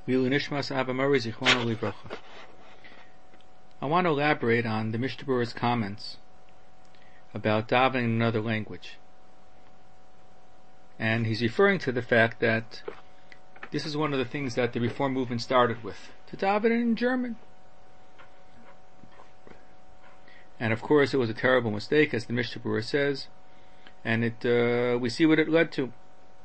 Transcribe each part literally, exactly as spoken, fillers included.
Lilu Nishmas Abba Murray Zichrono Livrocha. I want to elaborate on the Mishnah Berurah's comments about davening in another language. And he's referring to the fact that this is one of the things that the Reform movement started with, to daven in German. And of course it was a terrible mistake, as the Mishnah Berurah says, and it uh, we see what it led to.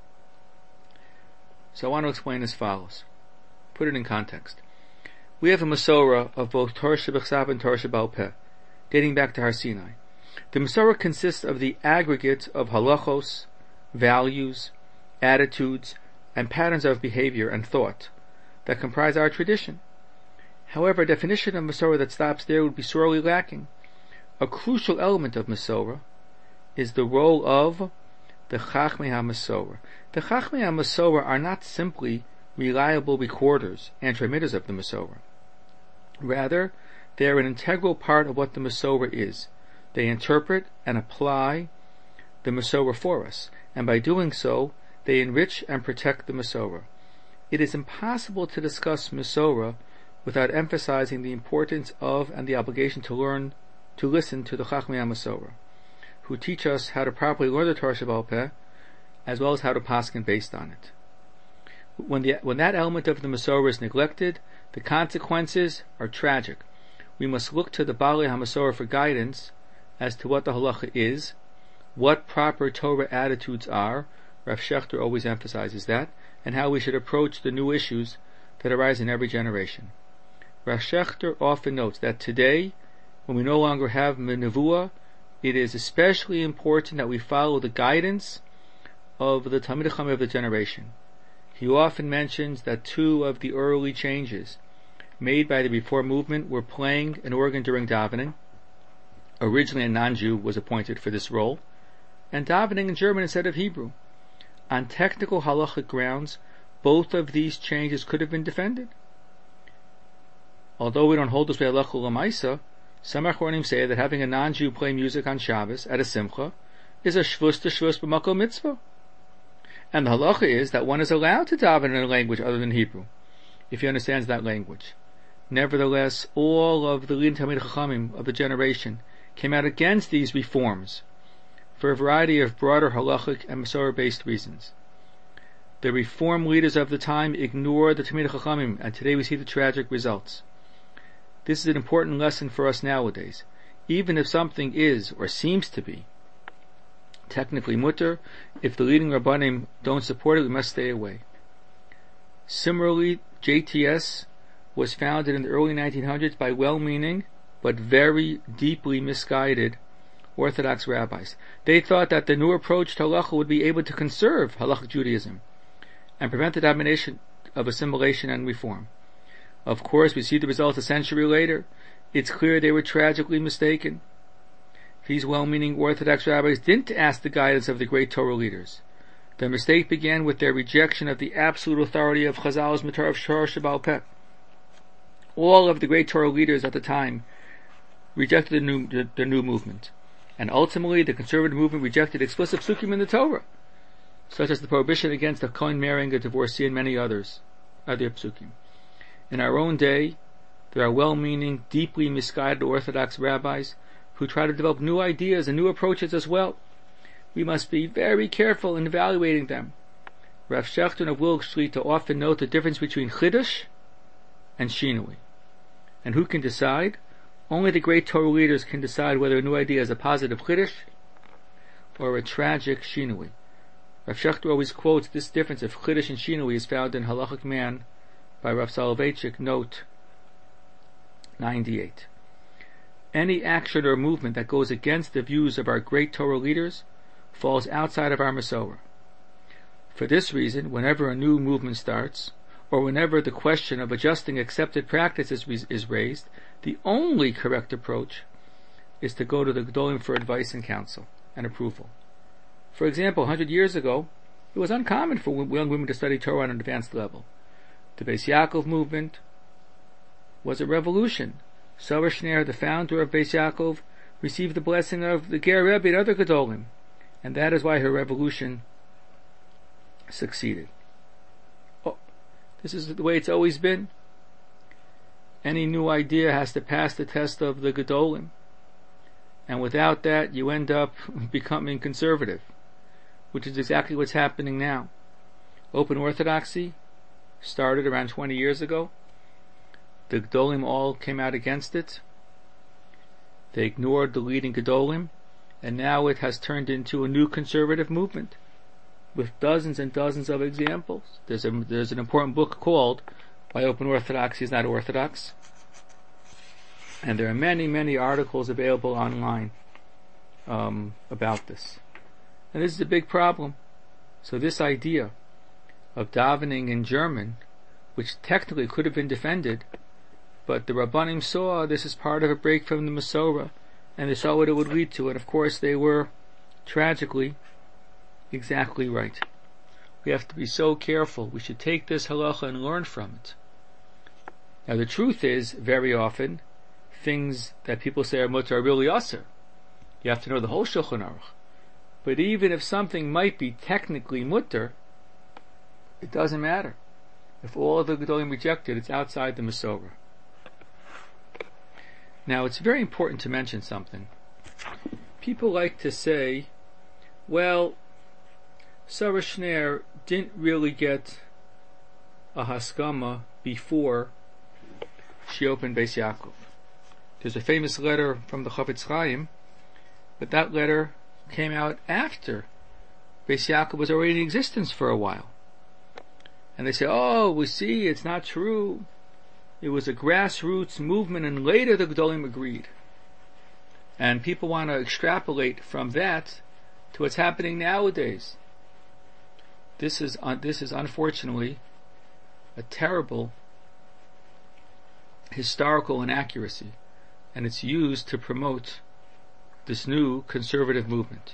So I want to explain as follows. Put it in context. We have a Masorah of both Torah Shebechsav and Torah Sheba'al Peh, dating back to Har Sinai. The Masorah consists of the aggregate of halachos, values, attitudes, and patterns of behavior and thought that comprise our tradition. However, a definition of Masorah that stops there would be sorely lacking. A crucial element of Masorah is the role of the Chachmei HaMasorah. The Chachmei HaMasorah are not simply reliable recorders and transmitters of the Masorah. Rather, they are an integral part of what the Masorah is. They interpret and apply the Masorah for us, and by doing so, they enrich and protect the Masorah. It is impossible to discuss Masorah without emphasizing the importance of and the obligation to learn, to listen to the Chachmei HaMasorah, who teach us how to properly learn the Torah Sheba'al Peh, as well as how to paskin based on it. When, the, when that element of the Masorah is neglected, the consequences are tragic. We must look to the Balei HaMasorah for guidance as to what the halacha is, what proper Torah attitudes are, Rav Shechter always emphasizes that, and how we should approach the new issues that arise in every generation. Rav Shechter often notes that today, when we no longer have Nevuah, it is especially important that we follow the guidance of the Talmidei Chacham of the generation. He often mentions that two of the early changes made by the Reform movement were playing an organ during davening. Originally a non-Jew was appointed for this role, and davening in German instead of Hebrew. On technical halachic grounds, both of these changes could have been defended. Although we don't hold this way halacha l'maisa, some achronim say that having a non-Jew play music on Shabbos at a simcha is a shvus to shvus b'makom mitzvah. And the halacha is that one is allowed to daven in a language other than Hebrew, if he understands that language. Nevertheless, all of the leading Talmidei Chachamim of the generation came out against these reforms for a variety of broader halachic and Masorah-based reasons. The Reform leaders of the time ignored the Talmidei Chachamim, and today we see the tragic results. This is an important lesson for us nowadays. Even if something is, or seems to be, technically mutter, if the leading Rabbanim don't support it, we must stay away. Similarly, J T S was founded in the early nineteen hundreds by well-meaning, but very deeply misguided Orthodox rabbis. They thought that the new approach to halacha would be able to conserve halachic Judaism and prevent the domination of assimilation and reform. Of course, we see the results a century later. It's clear they were tragically mistaken. These well-meaning Orthodox rabbis didn't ask the guidance of the great Torah leaders. Their mistake began with their rejection of the absolute authority of Chazal's Matar of Torah Sheba'al Peh. All of the great Torah leaders at the time rejected the new, the, the new movement. And ultimately, the conservative movement rejected explicit psukim in the Torah, such as the prohibition against a kohen marrying a divorcee and many others, other psukim. In our own day, there are well-meaning, deeply misguided Orthodox rabbis who try to develop new ideas and new approaches as well. We must be very careful in evaluating them. Rav Shechter of Wilk Street to often note the difference between Chiddush and Shinui. And who can decide? Only the great Torah leaders can decide whether a new idea is a positive Chiddush or a tragic Shinui. Rav Shechter always quotes this difference of Chiddush and Shinui is found in Halachic Man by Rav Soloveitchik, note ninety-eight. Any action or movement that goes against the views of our great Torah leaders falls outside of our Masorah. For this reason, whenever a new movement starts, or whenever the question of adjusting accepted practices is raised, the only correct approach is to go to the Gedolim for advice and counsel and approval. For example, a hundred years ago, it was uncommon for young women to study Torah on an advanced level. The Beis Yaakov movement was a revolution. Sarah Schneer, the founder of Beis Yaakov, received the blessing of the Ger Rebbe and other Gedolim, and that is why her revolution succeeded. Oh, This is the way it's always been. Any new idea has to pass the test of the Gedolim. And without that, you end up becoming conservative, which is exactly what's happening now. Open Orthodoxy started around twenty years ago. The Gedolim all came out against it. They ignored the leading Gedolim, and now it has turned into a new conservative movement with dozens and dozens of examples. There's a there's an important book called Why Open Orthodoxy is Not Orthodox, and there are many many articles available online um, about this. And this is a big problem. So this idea of davening in German, which technically could have been defended, but the Rabbanim saw this as part of a break from the Masorah, and they saw what it would lead to, and of course they were, tragically, exactly right. We have to be so careful. We should take this halacha and learn from it. Now the truth is, very often, things that people say are mutter are really aser. You have to know the whole Shulchan Aruch. But even if something might be technically mutter, it doesn't matter. If all of the Gedolim reject it, it's outside the Masorah. Now it's very important to mention something. People like to say, well, Sarah Schneer didn't really get a haskama before she opened Beis Yaakov. There's a famous letter from the Chafetz Chaim, but that letter came out after Beis Yaakov was already in existence for a while. And they say, oh, we see, it's not true. It was a grassroots movement, and later the Gedolim agreed. And people want to extrapolate from that to what's happening nowadays. This is uh, this is unfortunately a terrible historical inaccuracy, and it's used to promote this new conservative movement.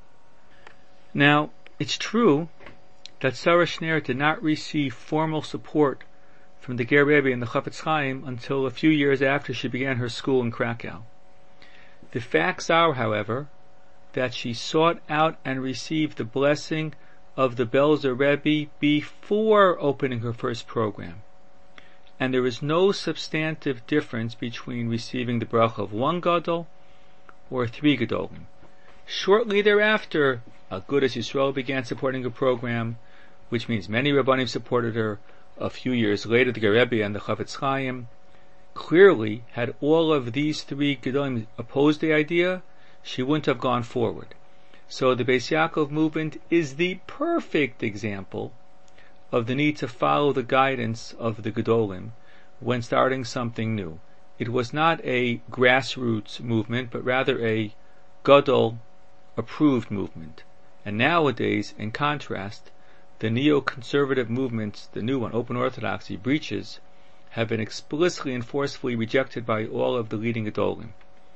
Now, it's true that Sarah Schneer did not receive formal support from the Ger Rebbe and the Chafetz Chaim until a few years after she began her school in Krakow. The facts are, however, that she sought out and received the blessing of the Belzer Rebbe before opening her first program. And there is no substantive difference between receiving the bracha of one Gadol or three Gedolim. Shortly thereafter, Agudas Yisrael began supporting her program, which means many Rabbanim supported her. A few years later, the Ger Rebbe and the Chafetz Chaim. Clearly, had all of these three Gedolim opposed the idea, she wouldn't have gone forward. So the Beis Yaakov movement is the perfect example of the need to follow the guidance of the Gedolim when starting something new. It was not a grassroots movement, but rather a Gadol approved movement. And nowadays, in contrast, the neoconservative movements, the new one, Open Orthodoxy, breaches, have been explicitly and forcefully rejected by all of the leading Gedolim.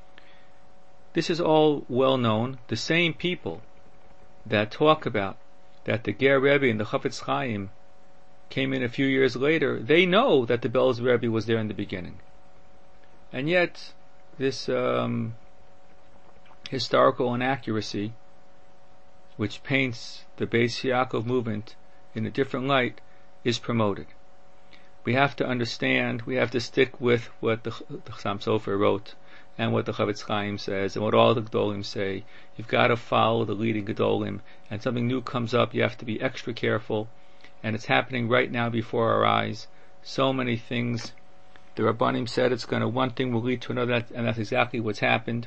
This is all well known. The same people that talk about that the Ger Rebbe and the Chafetz Chaim came in a few years later, they know that the Belzer Rebbe was there in the beginning. And yet, this um, historical inaccuracy, which paints the Beis Yaakov movement in a different light, is promoted. We have to understand, we have to stick with what the, the Chassam Sofer wrote, and what the Chafetz Chaim says, and what all the Gedolim say. You've got to follow the leading Gedolim, and something new comes up, you have to be extra careful, and it's happening right now before our eyes. So many things. The Rabbanim said it's going to, one thing will lead to another, and that's exactly what's happened.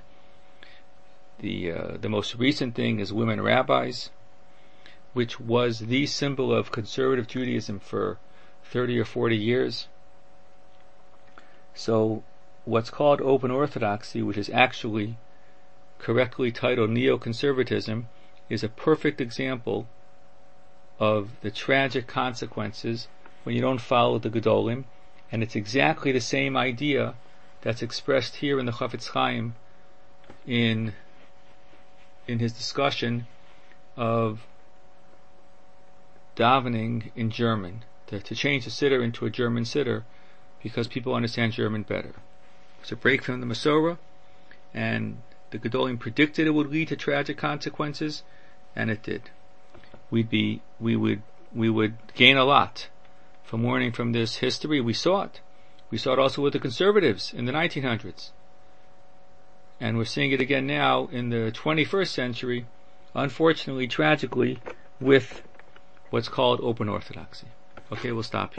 The uh, the most recent thing is women rabbis, which was the symbol of conservative Judaism for thirty or forty years. So what's called Open Orthodoxy, which is actually correctly titled Neoconservatism, is a perfect example of the tragic consequences when you don't follow the Gedolim, and it's exactly the same idea that's expressed here in the Chafetz Chaim in in his discussion of davening in German, to, to change the siddur into a German siddur because people understand German better. It's a break from the Masorah, and the Gedolim predicted it would lead to tragic consequences, and it did. We'd be, we would, we would gain a lot from learning from this history. We saw it. We saw it also with the conservatives in the nineteen hundreds. And we're seeing it again now in the twenty-first century, unfortunately, tragically, with what's called open orthodoxy. Okay, we'll stop here.